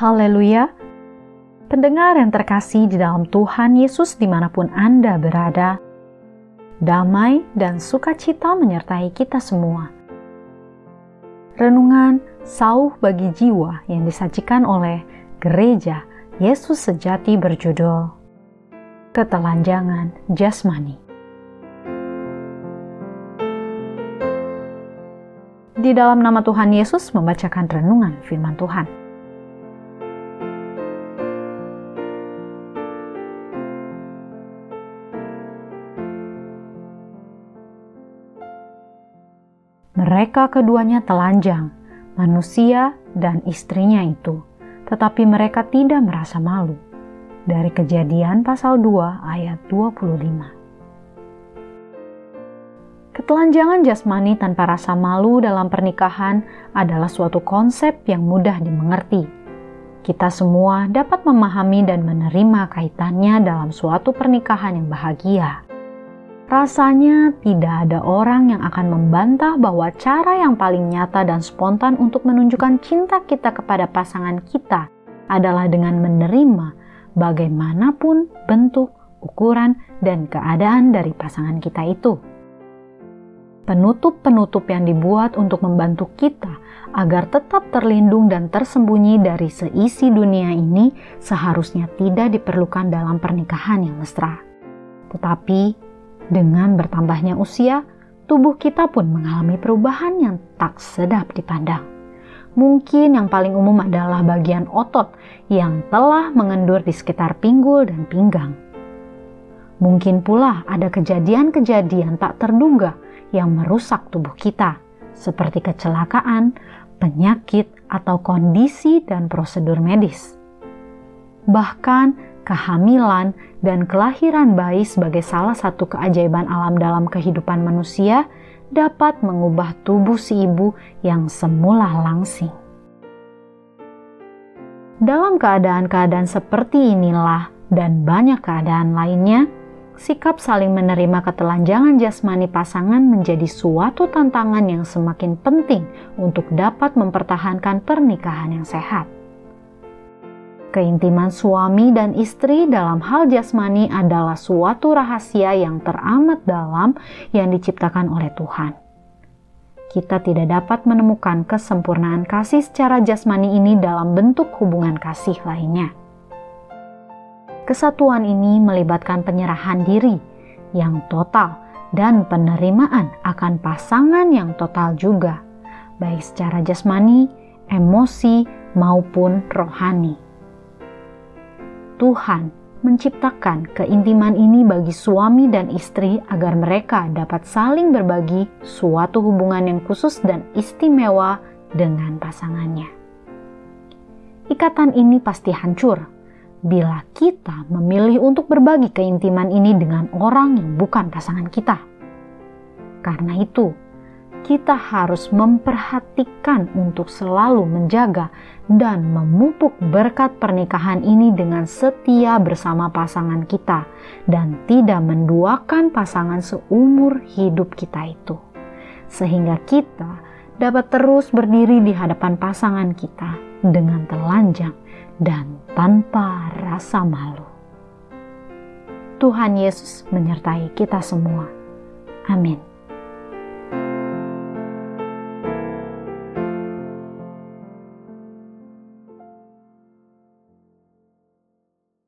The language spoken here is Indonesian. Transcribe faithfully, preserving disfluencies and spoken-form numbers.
Haleluya! Pendengar yang terkasih di dalam Tuhan Yesus dimanapun Anda berada, damai dan sukacita menyertai kita semua. Renungan Sauh bagi Jiwa yang disajikan oleh Gereja Yesus Sejati berjudul Ketelanjangan Jasmani. Di dalam nama Tuhan Yesus membacakan renungan firman Tuhan. Mereka keduanya telanjang, manusia dan istrinya itu, tetapi mereka tidak merasa malu. Dari Kejadian pasal dua ayat dua puluh lima. Ketelanjangan jasmani tanpa rasa malu dalam pernikahan adalah suatu konsep yang mudah dimengerti. Kita semua dapat memahami dan menerima kaitannya dalam suatu pernikahan yang bahagia. Rasanya tidak ada orang yang akan membantah bahwa cara yang paling nyata dan spontan untuk menunjukkan cinta kita kepada pasangan kita adalah dengan menerima bagaimanapun bentuk, ukuran, dan keadaan dari pasangan kita itu. Penutup-penutup yang dibuat untuk membantu kita agar tetap terlindung dan tersembunyi dari seisi dunia ini seharusnya tidak diperlukan dalam pernikahan yang mesra. Tetapi dengan bertambahnya usia, tubuh kita pun mengalami perubahan yang tak sedap dipandang. Mungkin yang paling umum adalah bagian otot yang telah mengendur di sekitar pinggul dan pinggang. Mungkin pula ada kejadian-kejadian tak terduga yang merusak tubuh kita, seperti kecelakaan, penyakit, atau kondisi dan prosedur medis. Bahkan kehamilan dan kelahiran bayi sebagai salah satu keajaiban alam dalam kehidupan manusia dapat mengubah tubuh si ibu yang semula langsing. Dalam keadaan-keadaan seperti inilah dan banyak keadaan lainnya, sikap saling menerima ketelanjangan jasmani pasangan menjadi suatu tantangan yang semakin penting untuk dapat mempertahankan pernikahan yang sehat. Keintiman suami dan istri dalam hal jasmani adalah suatu rahasia yang teramat dalam yang diciptakan oleh Tuhan. Kita tidak dapat menemukan kesempurnaan kasih secara jasmani ini dalam bentuk hubungan kasih lainnya. Kesatuan ini melibatkan penyerahan diri yang total dan penerimaan akan pasangan yang total juga, baik secara jasmani, emosi, maupun rohani. Tuhan menciptakan keintiman ini bagi suami dan istri agar mereka dapat saling berbagi suatu hubungan yang khusus dan istimewa dengan pasangannya. Ikatan ini pasti hancur bila kita memilih untuk berbagi keintiman ini dengan orang yang bukan pasangan kita. Karena itu, kita harus memperhatikan untuk selalu menjaga dan memupuk berkat pernikahan ini dengan setia bersama pasangan kita dan tidak menduakan pasangan seumur hidup kita itu. Sehingga kita dapat terus berdiri di hadapan pasangan kita dengan telanjang dan tanpa rasa malu. Tuhan Yesus menyertai kita semua. Amin.